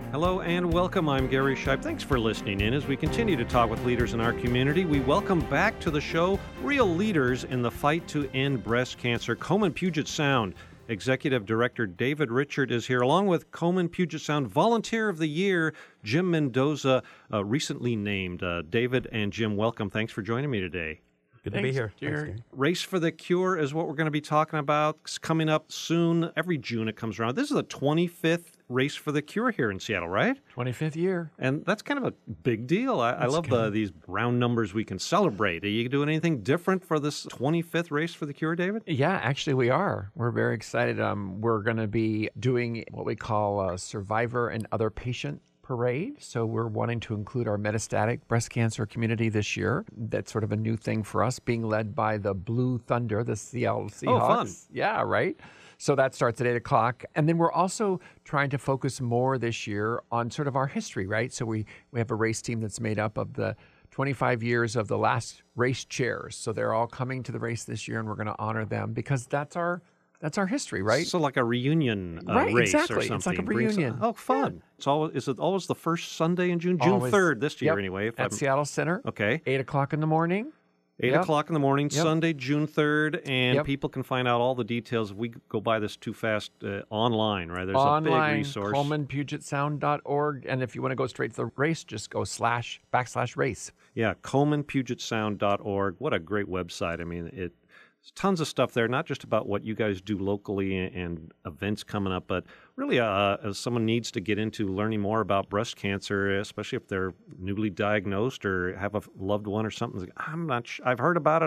Hello and welcome. I'm Gary Scheib. Thanks for listening in as we continue to talk with leaders in our community. We welcome back to the show real leaders in the fight to end breast cancer. Komen Puget Sound Executive Director David Richert is here, along with Komen Puget Sound Volunteer of the Year, Jim Mendoza, recently named. David and Jim, welcome. Thanks for joining me today. Good to be here. Thanks, Race for the Cure is what we're going to be talking about. It's coming up soon. Every June it comes around. This is the 25th Race for the Cure here in Seattle, right? 25th year. And that's kind of a big deal. I love these round numbers we can celebrate. Are you doing anything different for this 25th Race for the Cure, David? Yeah, actually we are. We're very excited. We're going to be doing what we call a survivor and other patient parade. So we're wanting to include our metastatic breast cancer community this year. That's sort of a new thing for us, being led by the Blue Thunder, the Seattle Seahawks. Oh, fun. Yeah, right. So that starts at 8 o'clock. And then we're also trying to focus more this year on sort of our history, right? So we have a race team that's made up of the 25 years of the last race chairs. So they're all coming to the race this year, and we're going to honor them because that's our history, right? So like a reunion right, race exactly. or something. It's like a reunion. Oh, fun. Yeah. Is it always the first Sunday in June? June 3rd this year, anyway. At Seattle Center. Okay. 8 o'clock in the morning. 8 o'clock in the morning, Yep. Sunday, June 3rd, and Yep. people can find out all the details. If we go by this too fast, online, right? There's Online, a big resource. KomenPugetSound.org. And if you want to go straight to the race, just go /race. Yeah, KomenPugetSound.org. What a great website. I mean, there's tons of stuff there, not just about what you guys do locally and events coming up, but really as someone needs to get into learning more about breast cancer, especially if they're newly diagnosed or have a loved one or something. Like, I'm not sure. I've heard about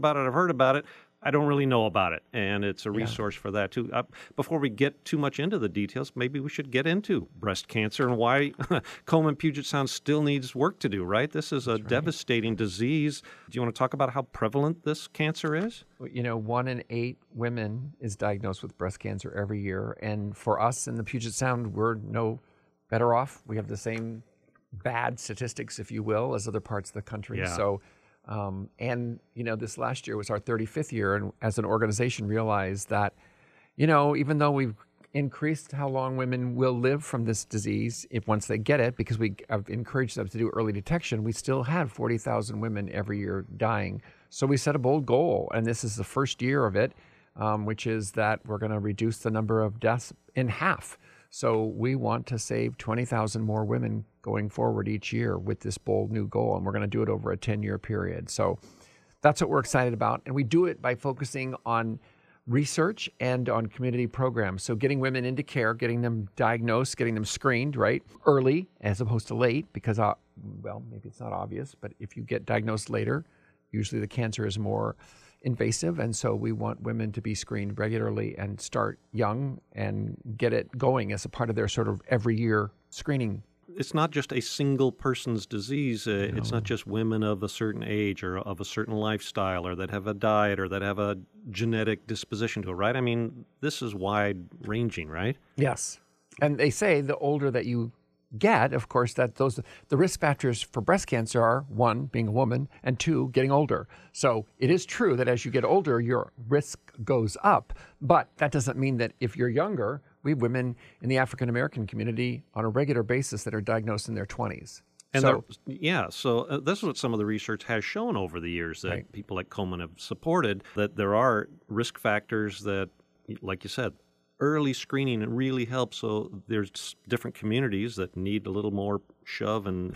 it. I don't really know about it. And it's a resource for that, too. Before we get too much into the details, maybe we should get into breast cancer and why Komen Puget Sound still needs work to do, right? This is a devastating disease. Do you want to talk about how prevalent this cancer is? Well, 1 in 8 women is diagnosed with breast cancer every year. And for us in the Puget Sound, we're no better off. We have the same bad statistics, if you will, as other parts of the country. Yeah. So, this last year was our 35th year, and as an organization realized that, even though we've increased how long women will live from this disease once they get it, because we have encouraged them to do early detection, we still had 40,000 women every year dying. So we set a bold goal, and this is the first year of it, which is that we're going to reduce the number of deaths in half. So we want to save 20,000 more women going forward each year with this bold new goal, and we're going to do it over a 10-year period. So that's what we're excited about, and we do it by focusing on research and on community programs. So getting women into care, getting them diagnosed, getting them screened, right, early as opposed to late, because, maybe it's not obvious, but if you get diagnosed later, usually the cancer is more invasive, and so we want women to be screened regularly and start young and get it going as a part of their sort of every year screening. It's not just a single person's disease. It's not just women of a certain age or of a certain lifestyle or that have a diet or that have a genetic disposition to it, right? I mean, this is wide-ranging, right? Yes. And they say the older that you get, of course, that the risk factors for breast cancer are, 1, being a woman, and 2, getting older. So it is true that as you get older, your risk goes up. But that doesn't mean that if you're younger, we have women in the African American community on a regular basis that are diagnosed in their 20s. And so this is what some of the research has shown over the years that people like Komen have supported, that there are risk factors that, like you said, early screening really helps. So there's different communities that need a little more shove and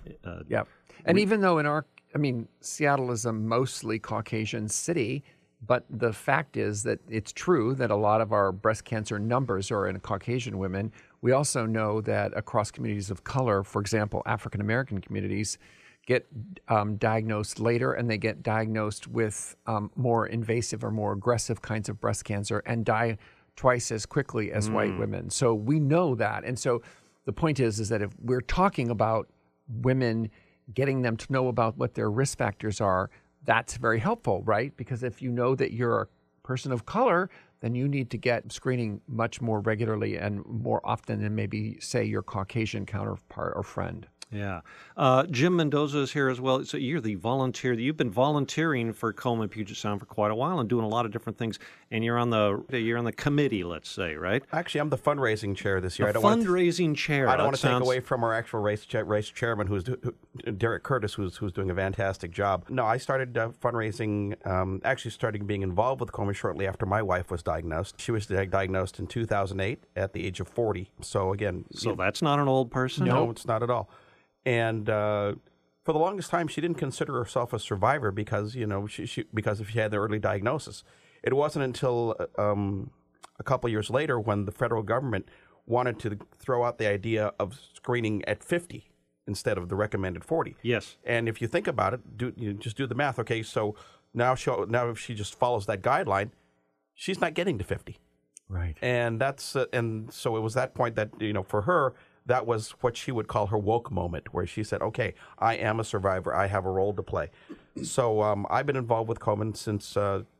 And even though Seattle is a mostly Caucasian city, but the fact is that it's true that a lot of our breast cancer numbers are in Caucasian women. We also know that across communities of color, for example, African American communities, get diagnosed later, and they get diagnosed with more invasive or more aggressive kinds of breast cancer and die twice as quickly as white women. So we know that. And so the point is that if we're talking about women, getting them to know about what their risk factors are, that's very helpful, right? Because if you know that you're a person of color, then you need to get screening much more regularly and more often than maybe, say, your Caucasian counterpart or friend. Yeah. Jim Mendoza is here as well. So you're the volunteer. You've been volunteering for Coleman Puget Sound for quite a while and doing a lot of different things. And you're on the committee, let's say, right? Actually, I'm the fundraising chair this year. The fundraising chair. I don't want to take away from our actual race chairman, Derek Curtis, who's doing a fantastic job. No, I started fundraising, actually starting being involved with Coleman shortly after my wife was diagnosed. She was diagnosed in 2008 at the age of 40. So again, that's not an old person? No, it's not at all. And for the longest time, she didn't consider herself a survivor because because if she had the early diagnosis. It wasn't until a couple years later when the federal government wanted to throw out the idea of screening at 50 instead of the recommended 40. Yes. And if you think about it, just do the math. Okay, so now if she just follows that guideline, she's not getting to 50. Right. And and so it was that point that for her, that was what she would call her woke moment, where she said, okay, I am a survivor. I have a role to play. So I've been involved with Coleman since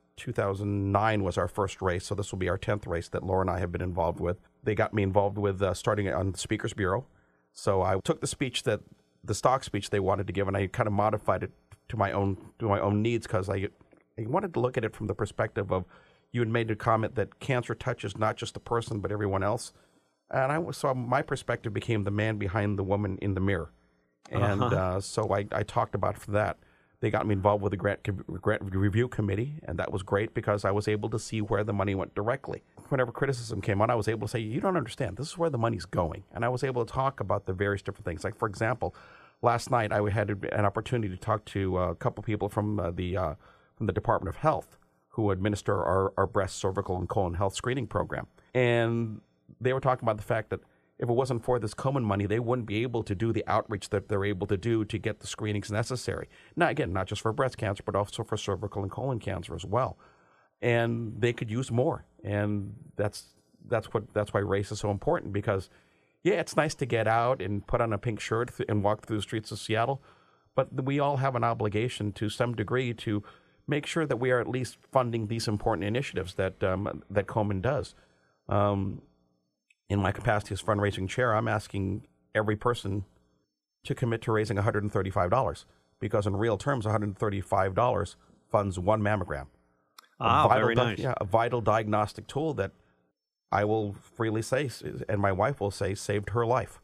2009 was our first race. So this will be our 10th race that Laura and I have been involved with. They got me involved with starting on the Speakers Bureau. So I took the stock speech they wanted to give, and I kind of modified it to my own needs because I wanted to look at it from the perspective of, you had made a comment that cancer touches not just the person, but everyone else. And so my perspective became the man behind the woman in the mirror. And so I talked about for that. They got me involved with the grant review committee, and that was great because I was able to see where the money went directly. Whenever criticism came on, I was able to say, you don't understand. This is where the money's going. And I was able to talk about the various different things. Like, for example, last night I had an opportunity to talk to a couple people from the Department of Health who administer our breast, cervical, and colon health screening program. And they were talking about the fact that if it wasn't for this Komen money, they wouldn't be able to do the outreach that they're able to do to get the screenings necessary. Now, again, not just for breast cancer, but also for cervical and colon cancer as well. And they could use more. And that's why race is so important, because, yeah, it's nice to get out and put on a pink shirt and walk through the streets of Seattle, but we all have an obligation to some degree to make sure that we are at least funding these important initiatives that Komen does. In my capacity as fundraising chair, I'm asking every person to commit to raising $135, because in real terms, $135 funds one mammogram. Very nice. Yeah, a vital diagnostic tool that I will freely say, and my wife will say, saved her life,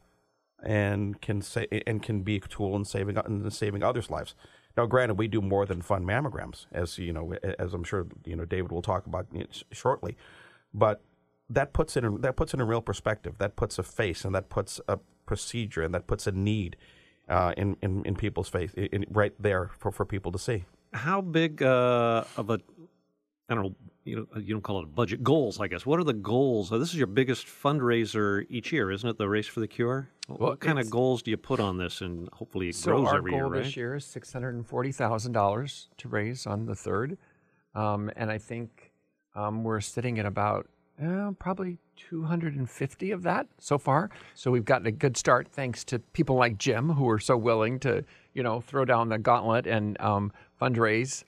and can be a tool in saving others' lives. Now, granted, we do more than fund mammograms, as I'm sure David will talk about shortly, but that puts it in real perspective. That puts a face, and that puts a procedure, and that puts a need in people's face, right there for people to see. How big of a, I don't know, you don't call it a budget, goals, I guess. What are the goals? This is your biggest fundraiser each year, isn't it, the Race for the Cure? Well, what kind of goals do you put on this? And hopefully it grows every year, right? So our goal this year is $640,000 to raise on the 3rd. And I think we're sitting at about probably 250 of that so far. So we've gotten a good start thanks to people like Jim, who are so willing to, throw down the gauntlet and fundraise.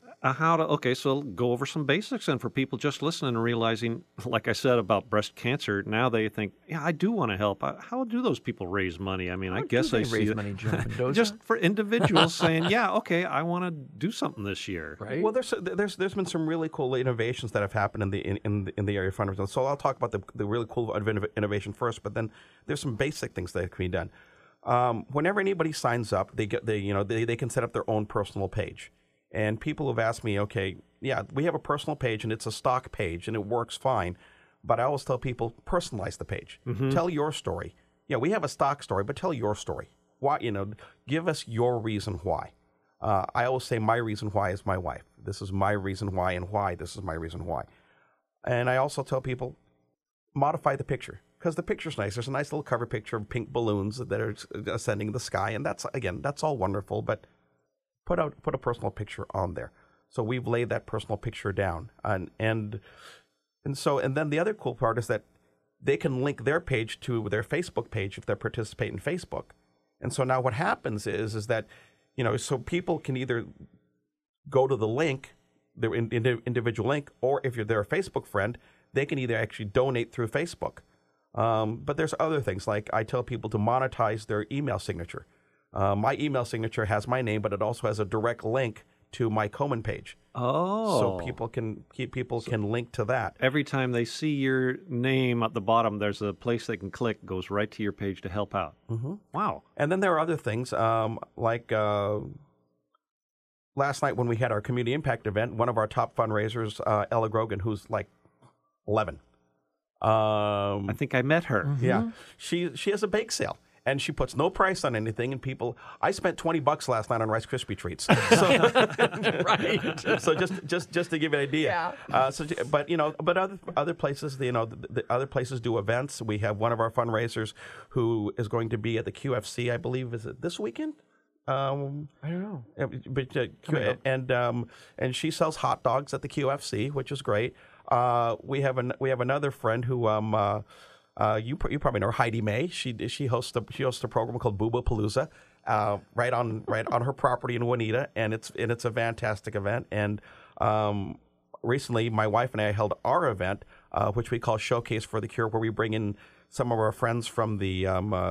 So go over some basics then for people just listening and realizing, like I said about breast cancer, now they think, yeah, I do want to help. How do those people raise money? I mean, I guess they see raise money, Jim Mendoza? Just for individuals saying, yeah, okay, I want to do something this year. Right. Well, there's been some really cool innovations that have happened in the area of fundraising. So I'll talk about the really cool innovation first, but then there's some basic things that can be done. Whenever anybody signs up, they can set up their own personal page. And people have asked me, okay, yeah, we have a personal page and it's a stock page and it works fine. But I always tell people, personalize the page. Mm-hmm. Tell your story. Yeah, we have a stock story, but tell your story. Why? Give us your reason why. I always say my reason why is my wife. This is my reason why, and why this is my reason why. And I also tell people, modify the picture, because the picture's nice. There's a nice little cover picture of pink balloons that are ascending in the sky, and that's all wonderful, but put a personal picture on there. So we've laid that personal picture down, and then the other cool part is that they can link their page to their Facebook page if they participate in Facebook. And so now what happens is that so people can either go to the link, their individual link, or if they're a Facebook friend, they can either actually donate through Facebook. But there's other things, like I tell people to monetize their email signature. My email signature has my name, but it also has a direct link to my Komen page. Oh. So people can link to that. Every time they see your name at the bottom, there's a place they can click, goes right to your page to help out. Mm-hmm. Wow. And then there are other things like last night when we had our community impact event, one of our top fundraisers, Ella Grogan, who's like 11. I think I met her. Yeah. She has a bake sale. And she puts no price on anything, and people. I spent $20 last night on Rice Krispie treats. So, Right. So just to give you an idea. Yeah. But other places, the other places do events. We have one of our fundraisers who is going to be at the QFC, I believe. Is it this weekend? I don't know. But and she sells hot dogs at the QFC, which is great. We have another friend who you probably know her, Heidi May. She hosts a program called Booba Palooza, right on her property in Juanita, and it's a fantastic event. And recently, my wife and I held our event, which we call Showcase for the Cure, where we bring in some of our friends from the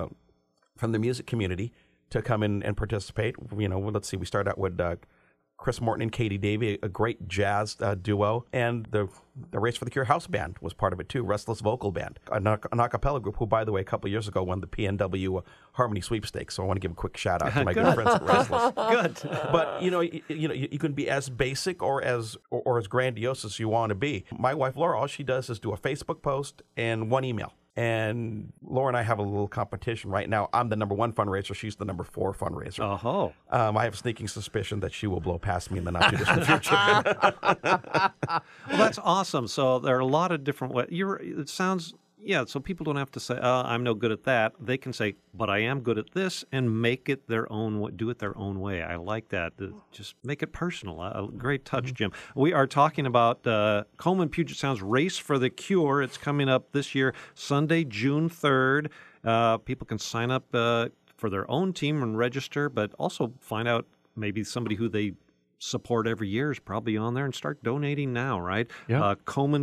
music community to come in and participate. Let's see, we start out with Chris Morton and Katie Davey, a great jazz duo, and the Race for the Cure house band was part of it too, Restless Vocal Band, an a cappella group who, by the way, a couple of years ago won the PNW Harmony Sweepstakes. So I want to give a quick shout out to my good friends at Restless. Good. But you can be as basic or as grandiose as you want to be. My wife Laura, all she does is do a Facebook post and one email. And Laura and I have a little competition right now. I'm the number 1 fundraiser. She's the number 4 fundraiser. Oh. I have a sneaking suspicion that she will blow past me in the not too distant future. Well, that's awesome. So there are a lot of different ways. It sounds, so people don't have to say, I'm no good at that. They can say, but I am good at this, and make it their own way, do it their own way. I like that. Just make it personal. A great touch, Jim. We are talking about Komen Puget Sound's Race for the Cure. It's coming up this year, Sunday, June 3rd. People can sign up for their own team and register, but also find out maybe somebody who they support every year is probably on there, and start donating now, right? Yeah.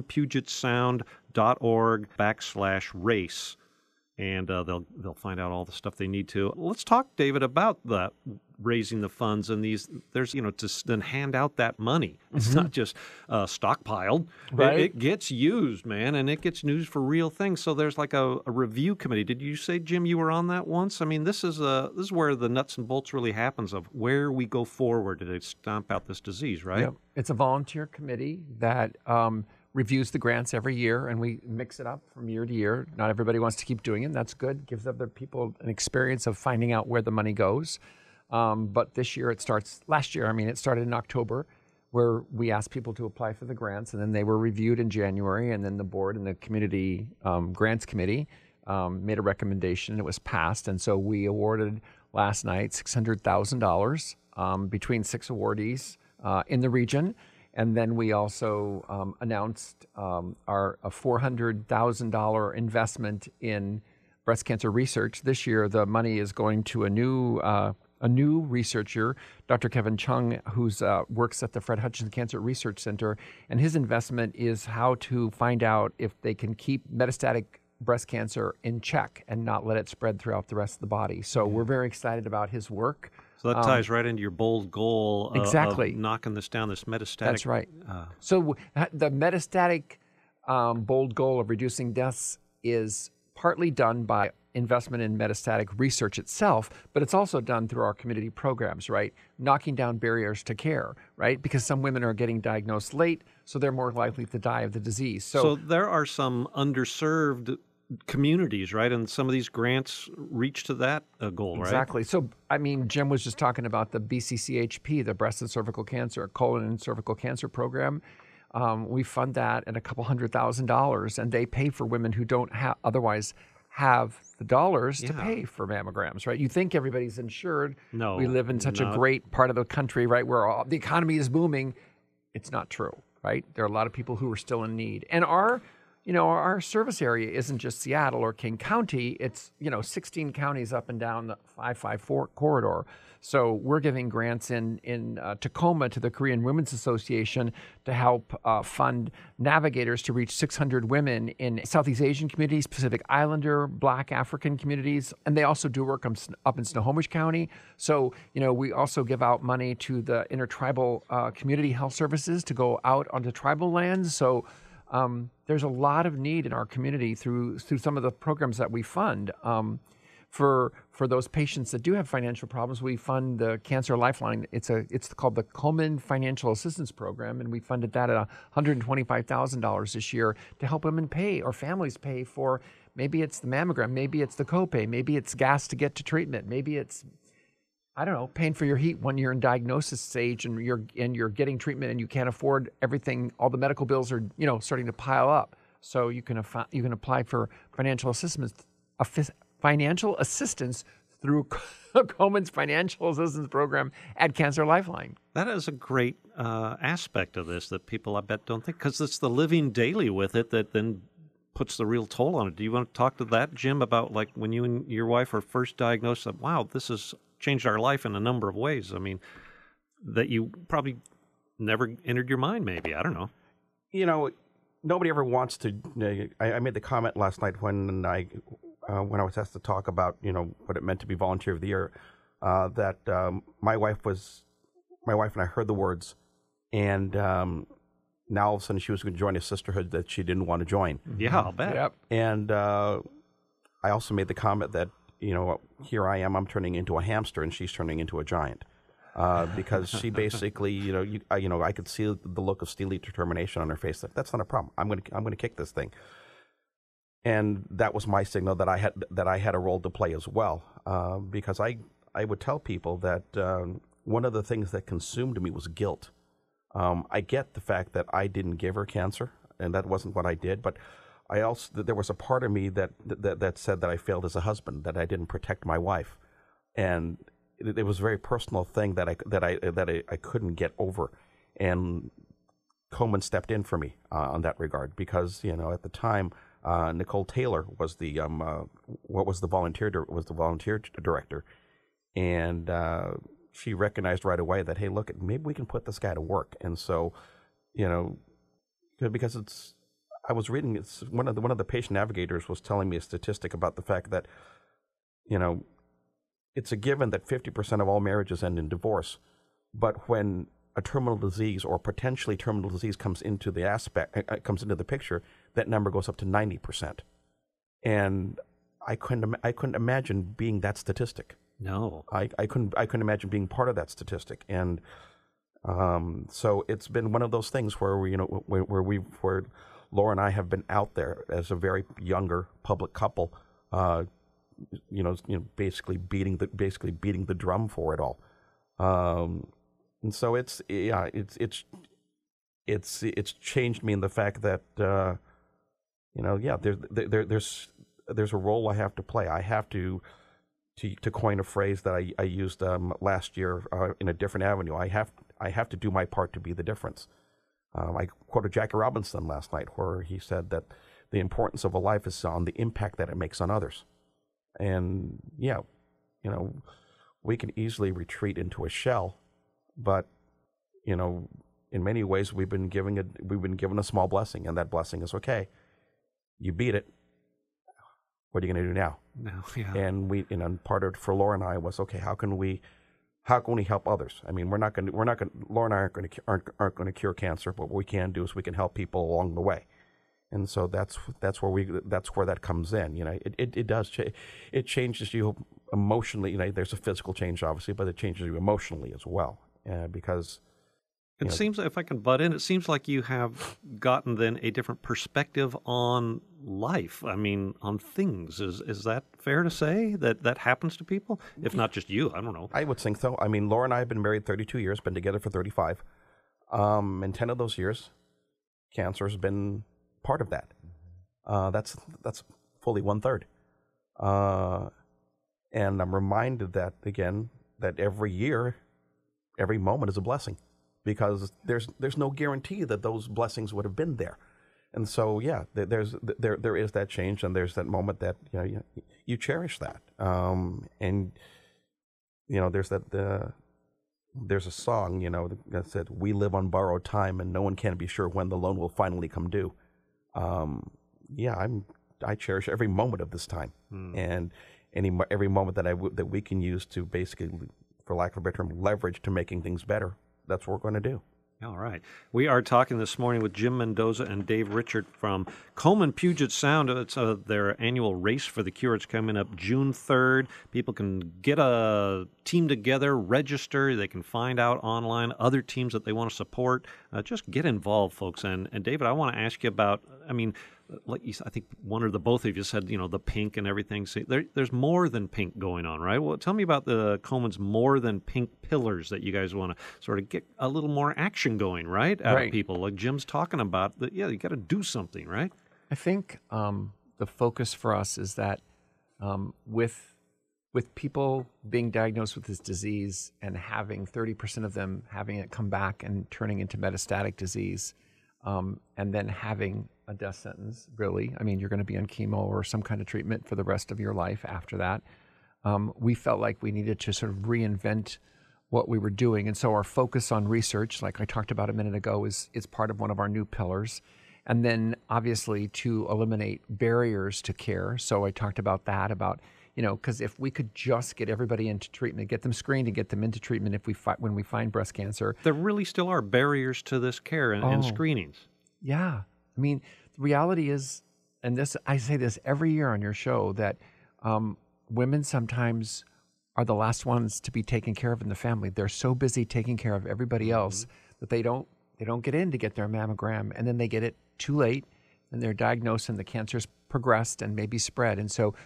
KomenPugetSound.org/race, and they'll find out all the stuff they need to. Let's talk, David, about that raising the funds and these. There's to then hand out that money. It's not just stockpiled. Right. It gets used, man, and it gets used for real things. So there's like a review committee. Did you say, Jim, you were on that once? I mean, this is where the nuts and bolts really happens of where we go forward to stomp out this disease, right? Yep. It's a volunteer committee that reviews the grants every year, and we mix it up from year to year. Not everybody wants to keep doing it, and that's good. Gives other people an experience of finding out where the money goes. But this year it started in October, where we asked people to apply for the grants, and then they were reviewed in January, and then the board and the community grants committee made a recommendation, and it was passed. And so we awarded last night $600,000 between 6 awardees in the region. And then we also announced a $400,000 investment in breast cancer research. This year, the money is going to a new researcher, Dr. Kevin Chung, who works at the Fred Hutchinson Cancer Research Center. And his investment is how to find out if they can keep metastatic breast cancer in check and not let it spread throughout the rest of the body. So we're very excited about his work. So that ties right into your bold goal exactly. of knocking this down, this metastatic. That's right. So the metastatic bold goal of reducing deaths is partly done by investment in metastatic research itself, but it's also done through our community programs, right? Knocking down barriers to care, right? Because some women are getting diagnosed late, so they're more likely to die of the disease. So there are some underserved communities, right? And some of these grants reach to that goal, right? Exactly. So, I mean, Jim was just talking about the BCCHP, the Breast and Cervical Cancer, Colon and Cervical Cancer Program. We fund that at $200,000, and they pay for women who don't otherwise have the dollars to pay for mammograms, right? You think everybody's insured. No. We live in such a great part of the country, right, where the economy is booming. It's not true, right? There are a lot of people who are still in need. And our our service area isn't just Seattle or King County. It's, 16 counties up and down the 554 corridor. So we're giving grants in Tacoma to the Korean Women's Association to help fund navigators to reach 600 women in Southeast Asian communities, Pacific Islander, Black African communities. And they also do work up in Snohomish County. So, we also give out money to the intertribal community health services to go out onto tribal lands. So there's a lot of need in our community through some of the programs that we fund. For those patients that do have financial problems, we fund the Cancer Lifeline. It's called the Komen Financial Assistance Program, and we funded that at $125,000 this year to help women pay or families pay for, maybe it's the mammogram, maybe it's the copay, maybe it's gas to get to treatment, maybe it's, I don't know, paying for your heat when you're in diagnosis stage and you're getting treatment and you can't afford everything. All the medical bills are starting to pile up. So you can apply for financial assistance through Komen's Financial Assistance Program at Cancer Lifeline. That is a great aspect of this that people, I bet, don't think, because it's the living daily with it that then puts the real toll on it. Do you want to talk to that, Jim, about like when you and your wife were first diagnosed, that, wow, this has changed our life in a number of ways? I mean, that you probably never entered your mind, maybe. I don't know. Nobody ever wants to. I made the comment last night when I was asked to talk about, what it meant to be Volunteer of the Year, that my wife and I heard the words, and now all of a sudden she was going to join a sisterhood that she didn't want to join. Yeah, I'll bet. Yep. And I also made the comment that, here I am, I'm turning into a hamster, and she's turning into a giant. Because she basically, I could see the look of steely determination on her face. That's not a problem. I'm going to kick this thing. And that was my signal that I had a role to play as well, because I would tell people that one of the things that consumed me was guilt. I get the fact that I didn't give her cancer, and that wasn't what I did, but there was a part of me that said that I failed as a husband, that I didn't protect my wife, and it was a very personal thing that I couldn't get over, and Komen stepped in for me on that regard, because at the time. Nicole Taylor was the volunteer director, and she recognized right away that, hey, look, maybe we can put this guy to work. And so, because I was reading, one of the patient navigators was telling me a statistic about the fact that, it's a given that 50% of all marriages end in divorce, but when a terminal disease or potentially terminal disease comes into the picture, that number goes up to 90%. And I couldn't imagine being that statistic. No, I couldn't imagine being part of that statistic. And so it's been one of those things where where Laura and I have been out there as a very younger public couple, basically beating the drum for it all. And so it's changed me in the fact that there's a role I have to play. I have to coin a phrase that I used last year in a different avenue. I have to do my part to be the difference. I quoted Jackie Robinson last night, where he said that the importance of a life is on the impact that it makes on others. And we can easily retreat into a shell. But, in many ways, we've been given a small blessing, and that blessing is, okay, you beat it. What are you going to do now? No, yeah. And part of it for Laura and I was, okay, how can we help others? I mean, Laura and I aren't going to cure cancer, but what we can do is we can help people along the way. And so that's where that comes in. It does it changes you emotionally. There's a physical change, obviously, but it changes you emotionally as well. Because it seems, if I can butt in, it seems like you have gotten then a different perspective on life. I mean, on things. Is that fair to say that happens to people? If not just you, I don't know. I would think so. I mean, Laura and I have been married 32 years, been together for 35. And 10 of those years, cancer has been part of that. That's fully 1/3. And I'm reminded that, again, that every year, every moment is a blessing, because there's no guarantee that those blessings would have been there. And so, yeah, there is that change, and there's that moment that you cherish that, and there's a song that said, "We live on borrowed time, and no one can be sure when the loan will finally come due." I cherish every moment of this time, and every moment that we can use to basically, for lack of a better term, leverage to making things better. That's what we're going to do. All right. We are talking this morning with Jim Mendoza and Dave Richert from Komen Puget Sound. It's their annual Race for the Cure. It's coming up June 3rd. People can get a team together, register. They can find out online other teams that they want to support. Just get involved, folks. And David, I want to ask you about, like I think one or the both of you said, the pink and everything. So there's more than pink going on, right? Well, tell me about the Komen's more than pink pillars that you guys want to sort of get a little more action going, right? Out of people, like Jim's talking about. That you got to do something, right? I think the focus for us is that with people being diagnosed with this disease and having 30% of them having it come back and turning into metastatic disease, and then having a death sentence, really. You're going to be on chemo or some kind of treatment for the rest of your life after that. We felt like we needed to sort of reinvent what we were doing. And so our focus on research, like I talked about a minute ago, is part of one of our new pillars. And then obviously to eliminate barriers to care. So I talked about that, because if we could just get everybody into treatment, get them screened and get them into treatment when we find breast cancer. There really still are barriers to this care and screenings. Yeah. The reality is, and I say this every year on your show, that women sometimes are the last ones to be taken care of in the family. They're so busy taking care of everybody else that they don't get in to get their mammogram, and then they get it too late, and they're diagnosed, and the cancer's progressed and maybe spread. And so,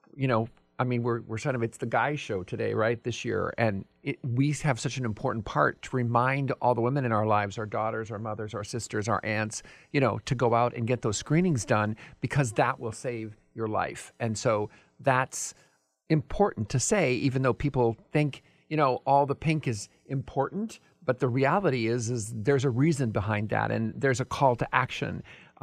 we're sort of, it's the guy show today, right, this year. And we have such an important part to remind all the women in our lives, our daughters, our mothers, our sisters, our aunts, to go out and get those screenings done, because that will save your life. And so that's important to say, even though people think, all the pink is important. But the reality is there's a reason behind that, and there's a call to action.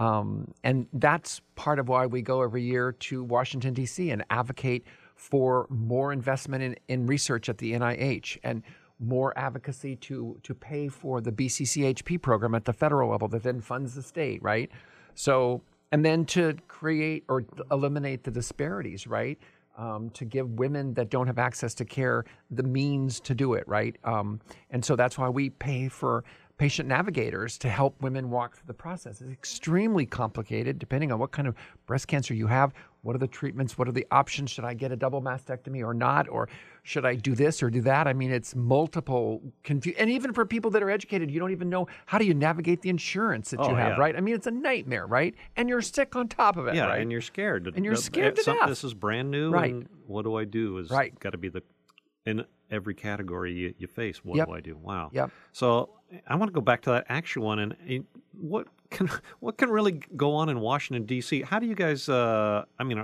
And that's part of why we go every year to Washington, D.C. and advocate for more investment in research at the NIH and more advocacy to pay for the BCCHP program at the federal level that then funds the state, right? So, and then to create or eliminate the disparities, right? To give women that don't have access to care the means to do it, right? And so that's why we pay for patient navigators to help women walk through the process. It's extremely complicated depending on what kind of breast cancer you have. What are the treatments? What are the options? Should I get a double mastectomy or not? Or should I do this or do that? It's multiple and even for people that are educated, you don't even know how do you navigate the insurance that you have, right? It's a nightmare, right? And you're sick on top of it, right? And you're scared. And you're scared to death. This is brand new, right? And what do I do? Is got to be in every category you face. What do I do? Wow. Yep. So I want to go back to that action one, and what can really go on in Washington, D.C.? How do you guys, do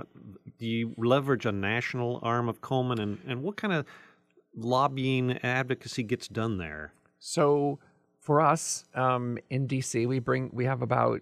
you leverage a national arm of Komen, and what kind of lobbying advocacy gets done there? So for us in D.C., we have about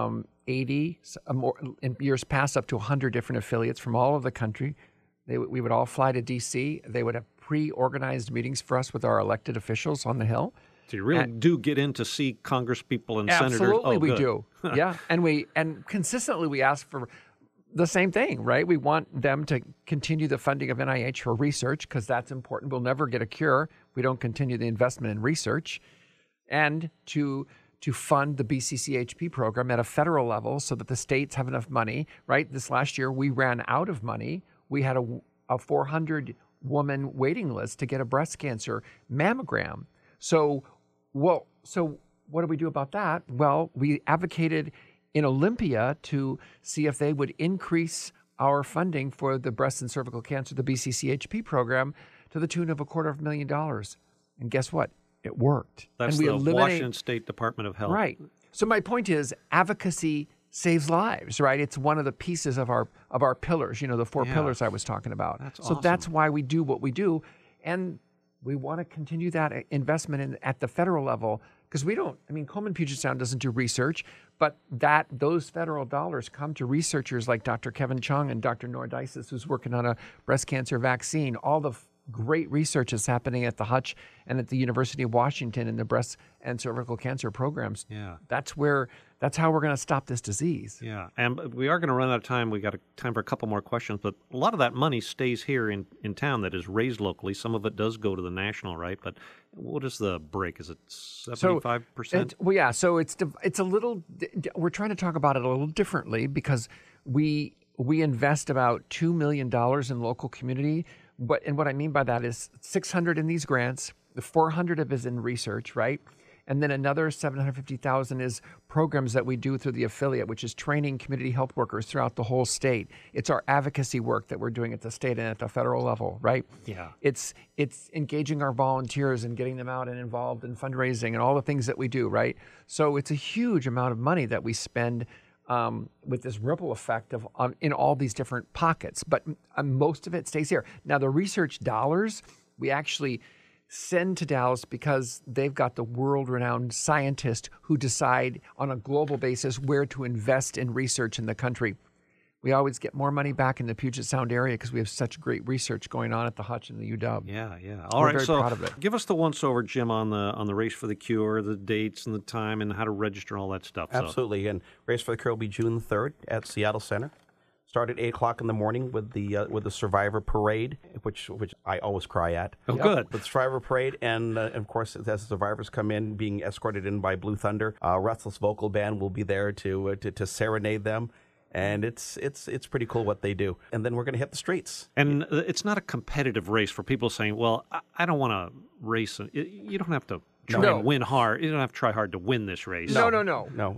80, more in years past, up to 100 different affiliates from all over the country. We would all fly to D.C. They would have pre-organized meetings for us with our elected officials on the Hill. So you really do get in to see congresspeople and senators? Absolutely, we do. Yeah, and consistently we ask for the same thing, right? We want them to continue the funding of NIH for research, because that's important. We'll never get a cure if we don't continue the investment in research, and to fund the BCCHP program at a federal level so that the states have enough money, right? This last year we ran out of money. We had a 400-woman waiting list to get a breast cancer mammogram. So what do we do about that? Well, we advocated in Olympia to see if they would increase our funding for the breast and cervical cancer, the BCCHP program, to the tune of $250,000. And guess what? It worked. That's and the Washington State Department of Health. Right. So my point is, advocacy saves lives, right? It's one of the pieces of our pillars, the four pillars I was talking about. That's so awesome. That's why we do what we do. And we want to continue that investment at the federal level, because we don't, I mean, Komen Puget Sound doesn't do research, but those federal dollars come to researchers like Dr. Kevin Chung and Dr. Nordisis, who's working on a breast cancer vaccine. All the great research is happening at the Hutch and at the University of Washington in the breast and cervical cancer programs. Yeah. That's how we're going to stop this disease. Yeah, and we are going to run out of time. We got time for a couple more questions, but a lot of that money stays here in town that is raised locally. Some of it does go to the national, right? But what is the break? Is it 75%? Well, yeah. So it's a little. We're trying to talk about it a little differently because we invest about $2 million in local community. And what I mean by that is 600 in these grants, the 400 of it is in research, right? And then another 750,000 is programs that we do through the affiliate, which is training community health workers throughout the whole state. It's our advocacy work that we're doing at the state and at the federal level, right? Yeah. It's engaging our volunteers and getting them out and involved in fundraising and all the things that we do, right? So it's a huge amount of money that we spend with this ripple effect of in all these different pockets, but most of it stays here. Now, the research dollars we actually send to Dallas because they've got the world-renowned scientists who decide on a global basis where to invest in research in the country. We always get more money back in the Puget Sound area because we have such great research going on at the Hutch and the UW. Yeah, yeah. We're very proud of it. Give us the once-over, Jim, on the Race for the Cure, the dates and the time and how to register and all that stuff. Absolutely. And Race for the Cure will be June 3rd at Seattle Center. Start at 8 o'clock in the morning with the Survivor Parade, which I always cry at. Oh, good. With the Survivor Parade, and of course, as the survivors come in, being escorted in by Blue Thunder, Restless Vocal Band will be there to serenade them. And it's pretty cool what they do. And then we're going to hit the streets. And it's not a competitive race for people saying, well, I don't want to race. You don't have to try and win hard. You don't have to try hard to win this race. No. No,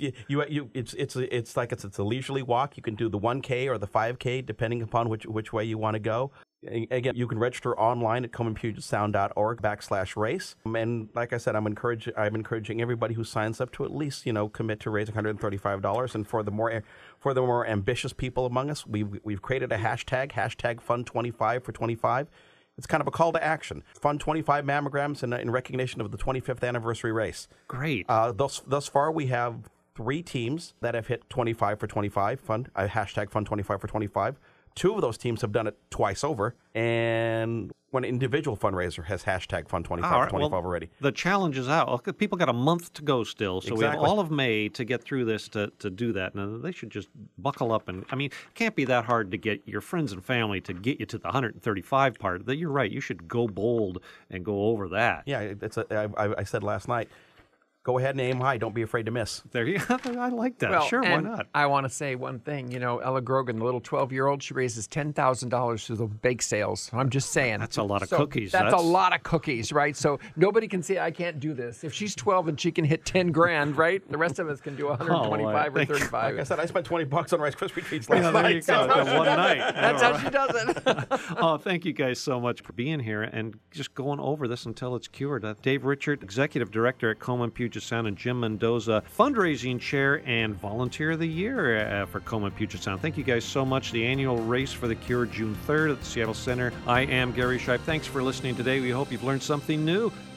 it's like it's a leisurely walk. You can do the 1K or the 5K depending upon which way you want to go. Again, you can register online at ComenPugetSound.org/race. And like I said, I'm encouraging everybody who signs up to at least commit to raise $135. And for the more ambitious people among us, we've created a hashtag Fund25 for 25. It's kind of a call to action. Fund 25 mammograms in recognition of the 25th anniversary race. Great. Thus far, we have 3 teams that have hit 25 for 25 hashtag Fund 25 for 25. 2 of those teams have done it twice over, and one individual fundraiser has hashtag Fund 25 for 25 already. The challenge is out. People got a month to go still, so we have all of May to get through this to do that. Now, they should just buckle up. And I mean, it can't be that hard to get your friends and family to get you to the 135 part. You're right. You should go bold and go over that. Yeah, I said last night, go ahead and aim high. Don't be afraid to miss. There you go. I like that. Well, sure, why not? I want to say one thing. Ella Grogan, the little 12-year-old, she raises $10,000 through the bake sales. I'm just saying. That's a lot of cookies. That's a lot of cookies, right? So nobody can say I can't do this. If she's 12 and she can hit 10 grand, right? The rest of us can do 125 or 35. Like I said, I spent $20 on Rice Krispie treats last There night. you go. One night. That's how she does it. Oh, thank you guys so much for being here and just going over this until it's cured. Dave Richert, Executive Director at Komen Puget Sound, and Jim Mendoza, Fundraising Chair and Volunteer of the Year for Komen Puget Sound. Thank you guys so much. The annual Race for the Cure, June 3rd at the Seattle Center. I am Gary Shipe. Thanks for listening today. We hope you've learned something new.